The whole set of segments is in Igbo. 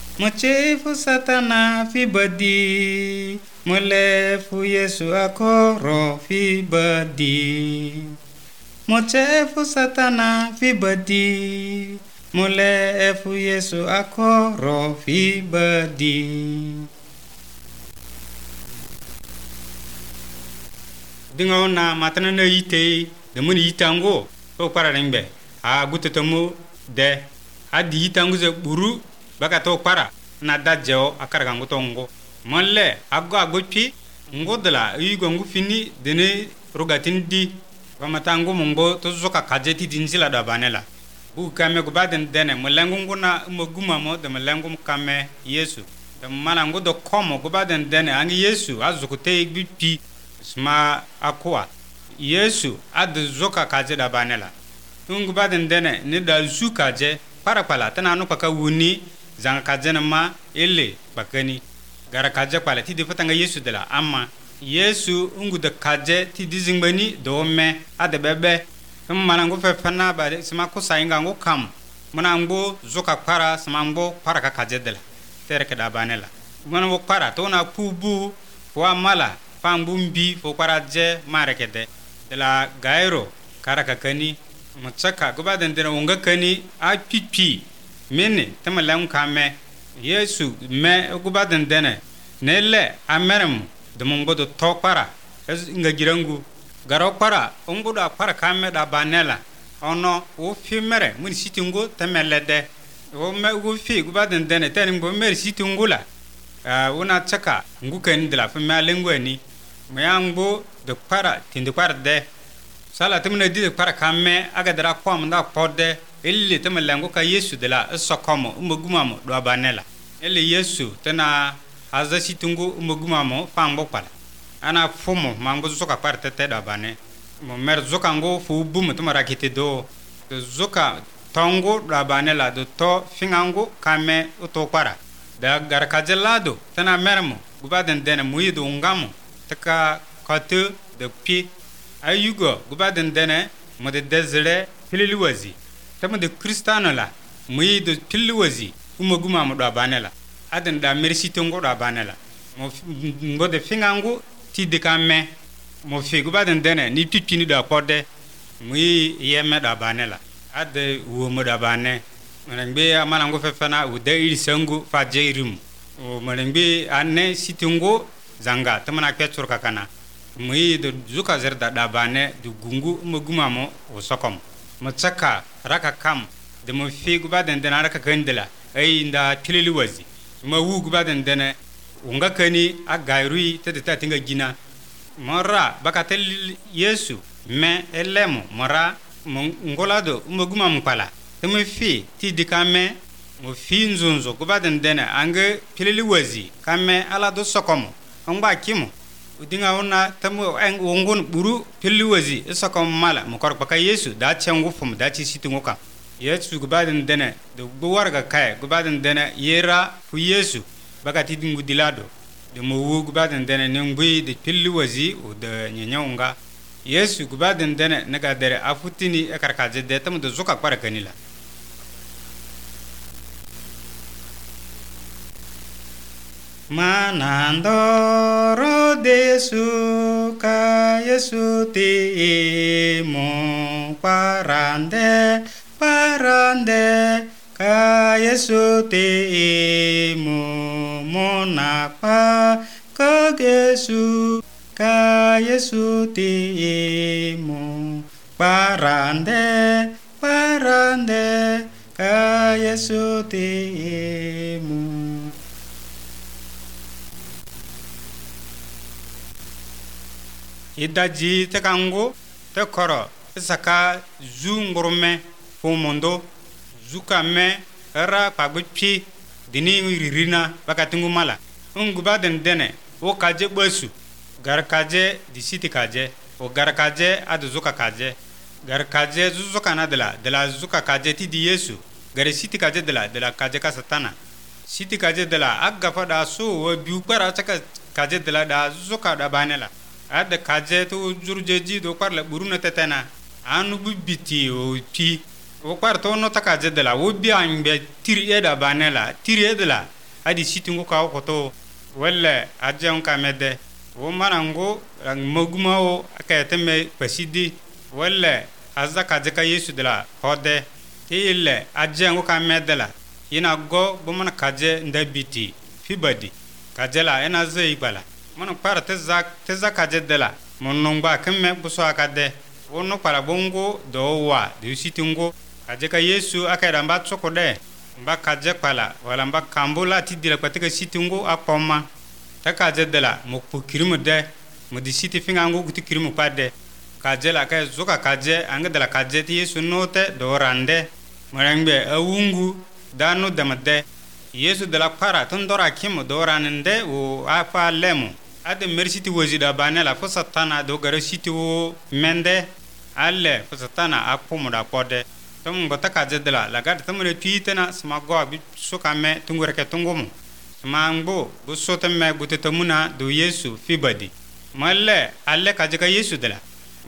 Mochefu satana fi badi, molefu Yesu akoro fi badi. Mochefu satana fi badi, molefu Yesu akoro fi badi. Dinga na matana na yite de mun yitango to para rimbe a gutetomo de adi yitango ze buru baka to para na dajeo akarga ngutongo molle aggo agopi ngodla yigo ngu fini dene rogatin di wamatango mongo to zoka kajeti dinzila da banela bu kame go baden dene molengo nguna moguma mo de molengo kame Yesu de malango do komo go baden dene angi Yesu azukute bipi sma akwa Yesu ad zoka kaje da banela tungu baden dene ni da zuka je para pala tana no paka wuni zanga kaje na ma ele bakani gara kaje pala ti de fatanga Yesu de la amma Yesu ungu de kaje ti dizingbani do me ade bebe malango fe fana ba sma ko sainga ngo kam manango zoka para sma para ka kaje de la tere ke da banela manango para to na pubu wa mala pambumbi fo paraje marekede de la gairo karaka kani machaka gobaden dena wonga kani a pipi mene tamalam kame Yesu me gobaden dena nelle amerem de mongo do tokpara nga girangu garo para ongo da para kame da banela ono o fimere mun sitingo tamelede o me go fi gobaden dena tani go mer sitingula una chaka nguken de la fama lengweni mayangbo de para tindi par de sala temna di de para kame aga dara kwam nda podde illi temelango ka Yesu de la sokomo umugumamo do abanela illi Yesu tena azza situngu umugumamo fambo pala ana fumo mango zoka par tete do abane mo mer zoka ngo fu bum tumara kite do zoka tongo do abanela do to fingango kame uto para da garkajelado tena mermo gubaden dena muyido ngamo taka katu de pi ayugo gubaden dene mo de desire pililiwazi tama de kristano la muyi de pililiwazi umaguma mo do banela aden da merci tongo do banela mo ngode fingangu ti de kame mo fi gubaden dene ni pipini do pode muyi yeme do banela ade wo mo do bane ngbe amana ngo fefana u de iri sangu fa jeirim o ngbe anne situngo zanga tamana ketsur kakana muyi do zuka zerda da bane du gungu magumamo o sokom matsaka raka kam de mo fi gubaden dena raka kandela ay nda tilili wazi ma wu gubaden dena unga kani agairui tete tinga gina mara bakatel Yesu me elemo mara ngolado magumam pala de mo fi ti dikame mo fi nzunzo gubaden dena ange tilili wazi kame ala do sokomo ngba kimo udinga wona tamu en wongon buru pilliwazi isaka mala mo korba ka Yesu da cengu fum da ci sitingo ka Yesu gubaden dene de warga kay gubaden dene yera fu Yesu baka tidingu dilado de mo wu gubaden dene ngui de pilliwazi o de nyenyaunga Yesu gubaden dene naga dere afutini e karkaje de tamu de zuka kwara kanila Manandoro Yesu ka Yesu ti mo parande ka Yesu ti mo monapa ka Yesu ti mo parande ka Yesu ti mo idaji te kango te koro saka zungurme fumondo zukame ra pagpi dini ririna bakatungu mala unguba dene o kaje basu gar kaje di siti kaje o gar kaje adu zuka kaje gar kaje zuka na de la zuka kaje ti di Yesu gar siti kaje de la kaje ka satana siti kaje de la agafa da so o biu para chaka kaje de la da zuka da banela ad kaje to jurjeji do parla buruna tetena anu bibiti o pi o parto no takaje de la o bi ambe tiri da banela tiri de la adi sitingu ka koto wala ajan ka mede wo manango magumao akayateme pasidi wala azaka jeka Yesu dela hode ile ajan ka medela ina go bo man kaje ndabiti fibadi kajela ena zai bala man para tezak kaje dela mon ba kemme buso akade wono para bongo do wa de sitingo kaje ka Yesu akada mba tsokode mba kaje pala wala mba kambula tidila kwatika sitingo akoma ta kaje dela mo pukirimu de mo di siti finga ngo guti kirimu pade kaje la ka zuka kaje anga dela kaje ti Yesu note do rande marangbe awungu danu damade Yesu dela para tondora kimo do ranende o afa lemu ade mersiti wozida banela fo satana do garo siti wo mende alle fo satana akumu da pode tom ngota kaje dela la gad tamre tuitena sama go bi suka me tungureke tungumu mangbo bu sotemme gutetamuna do Yesu fibadi malle alle kaje ka Yesu dela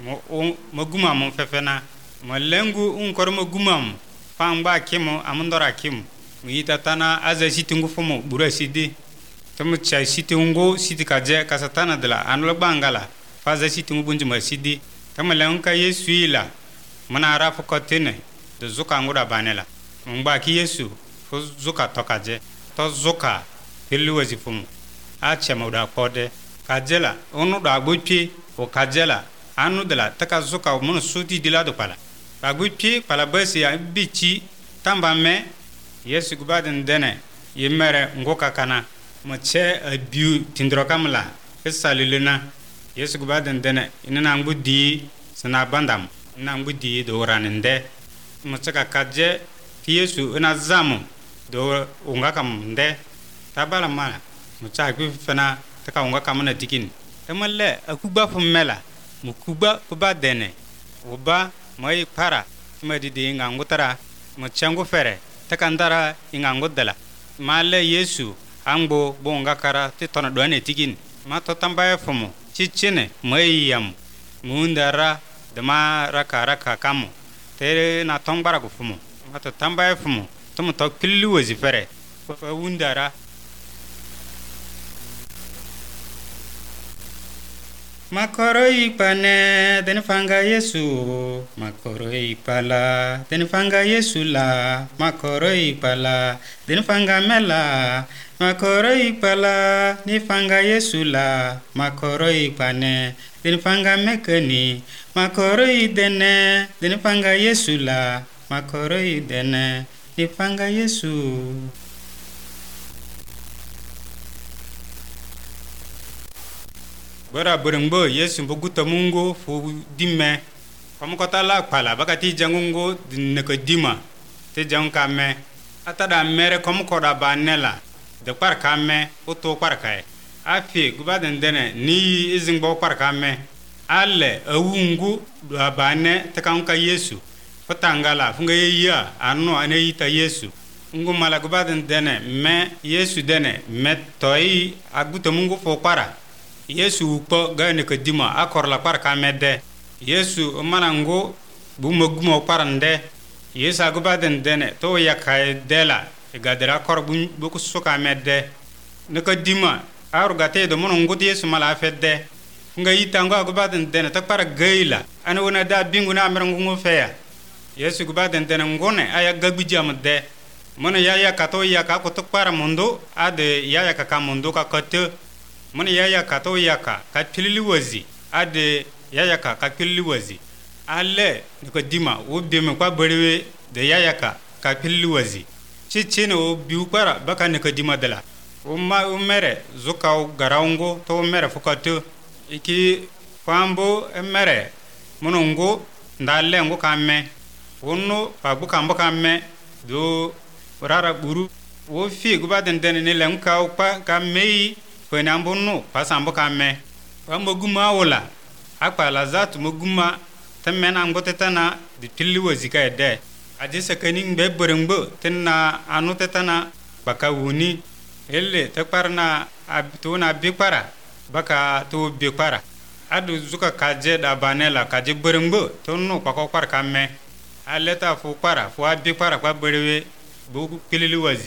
mo guma mo fefena malengu unkor mo gumam famba kimo amundora kimo yita tana aza sitingu fomo bura sidi tomu cha sitingu siti kaje kasatana dela anlo bangala faza sitingu bunji masidi tamalan ka Yesu ila mana rafu kotene de zuka nguda banela mba ki Yesu fo zuka tokaje to zuka pelu wazifumu acha mauda kode kajela onu da gbopi o kajela anu dela taka zuka mun suti dilado pala bagbopi pala basi ya bichi tamba me Yesu gubaden dene yemere ngoka kana moche abiu tindro kamla esalilena Yesu gubaden dene inana ngudi sana bandam na ngudi do ranende moche ka kaje Yesu ina zamu do unga kamnde tabala mala moche akwi fena taka unga kamna tikin emalle akuba fumela mukuba kuba dene oba mai para madi de ngangutara moche ngo fere takandara ingango dala male Yesu angbo bonga kara ti tona doane tikin ma to tambaye fomo chichine mayam mundara dama raka kamo tere na tombara go fomo ma to tambaye fomo to to killu wazi fere wundara makoroi pane den fanga Yesu makoroi pala den fanga Yesu la makoroi pala den fanga mela makoroi pala ni fanga Yesu la makoroi pane den fanga mekani makoroi dene den fanga Yesu la makoroi dene ni fanga Yesu. Bara burungbo Yesu mbuguta mungu fu dimme pamukota la pala bakati jangungo dineko dima te janka me atada mere komukoda banela de parka me oto parka afi gubaden dene ni izingbo parka me alle awungu do abane te kanka Yesu fatangala funga yiya anno aneyita Yesu ngumala gubaden dene me Yesu dene me toyi aguta mungu fo para Yesu po gane ko dima akor la parka medde Yesu manango bu magumo parande Yesu agubaden dene to yakay dela gadara kor bu ko suka medde ne ko dima arugate do monongo Yesu mala fedde nga yitango agubaden dene ta para gaila ana wona da bingu na merango ngo feya Yesu gubaden dene ngone aya gagbijam de mona yaya kato yaka ko to para mondo ade yaya ka mondo ka kote mona yaya kato yaka ka pilili wazi ade yaya ka pilili wazi alle niko dima wo beme kwa berewe de yaya ka pilili wazi chichine o biu para baka niko dima dala o mere zuka garango to mere fukato iki fambo mere monongo ndalle ngo kamme wonno pa buka mboka me do rara buru wo fi gubaden dene ne lem ka pa kamme ko na mbonno pasambo kamme pambo guma wala akpa la zatu moguma temena ngotetana di pilli wazika de aje sakani mbe borengbo tenna anu tetana baka wuni elle takparna abtuna bipara baka to bipara adu zuka kaje da banela kaje borengbo tonno pako par kamme aleta fu para fu bipara kwa borewe bu pilli wazi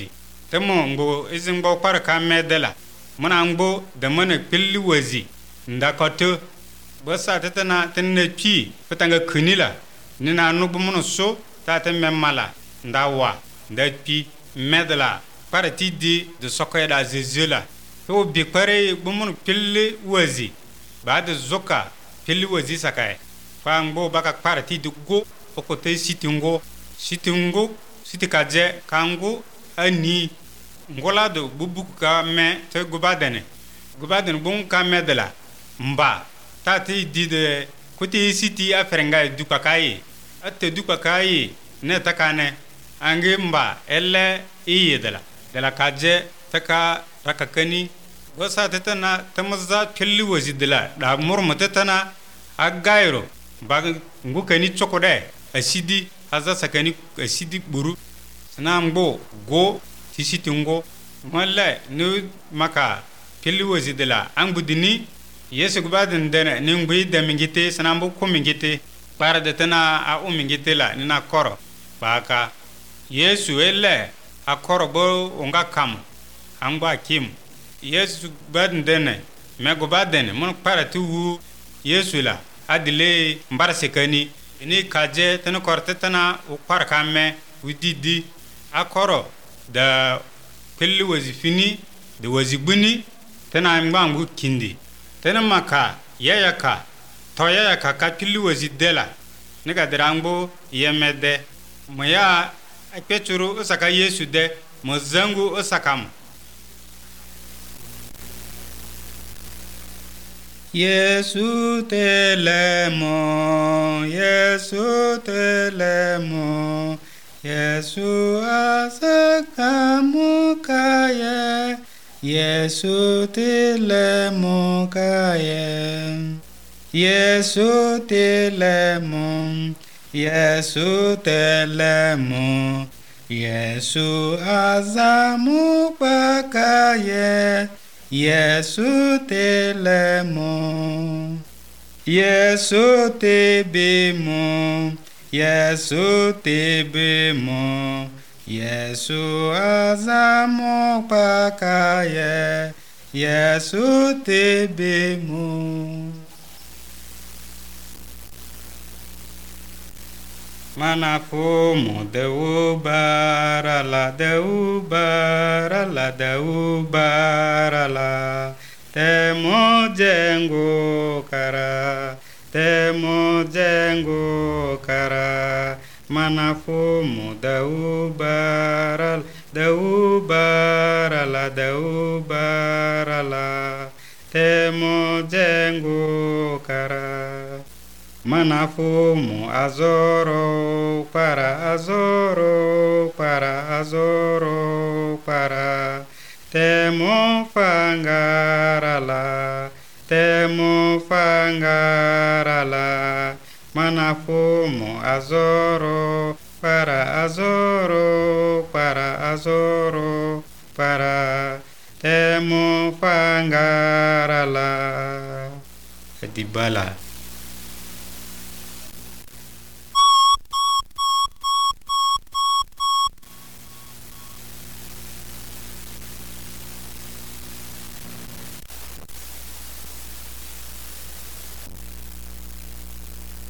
temo ngo izingbo kwara ka medela muna ngbo da mana pilli wazi nda koto bosa tetana tenne pi petanga kunila nina nubu muno so ta te memala nda wa nda pi medela para ti de sokoyda zezela to bi pare bumun pilli wazi ba de zoka pilli wazi sakai fa ngbo baka para ti de go okote sitingo sitikaje kango ani ngola do bubuka me te gubadene bun ka medela mba tati dide kuti siti afrenga dupakai atte dupakai ne takane ange mba elle iyedela dela kaje taka rakakani gosa tetana tamazza kelli wazidela da murmata tana agairo bag ngukani chokode asidi aza sakani asidi buru sanambo go tisitungo wala nu maka kelli wazidela angbudini yesu gubadin dene ningbi de mingite sanambo ko mingite para de tana a o mingite la nina koro baka yesu elle a koro bo onga kam angba kim yesu gubadin dene me gubadin mon para tu yesu la adile mbar sekani ni kaje tana korte tana o par kame udidi a koro da kelli wazifini de wazibuni tana ngbangu kindi tena maka yayaka toyayaka ka pilli wazidela nega drangbo yemede moya akpechuru usaka yesu de mozangu usakam yesu telemo yesu asakamu kaya yesu telemo kaya yesu telemo yesu azamu kaya yesu telemo yesu tebemo yesu azamu kaya yesu tebemo manafumu deu barala temo jengo kara manafumu deu barala temo jengo kara manafumu azoro para temo fangarala manafumu azoro para temo fangarala dibala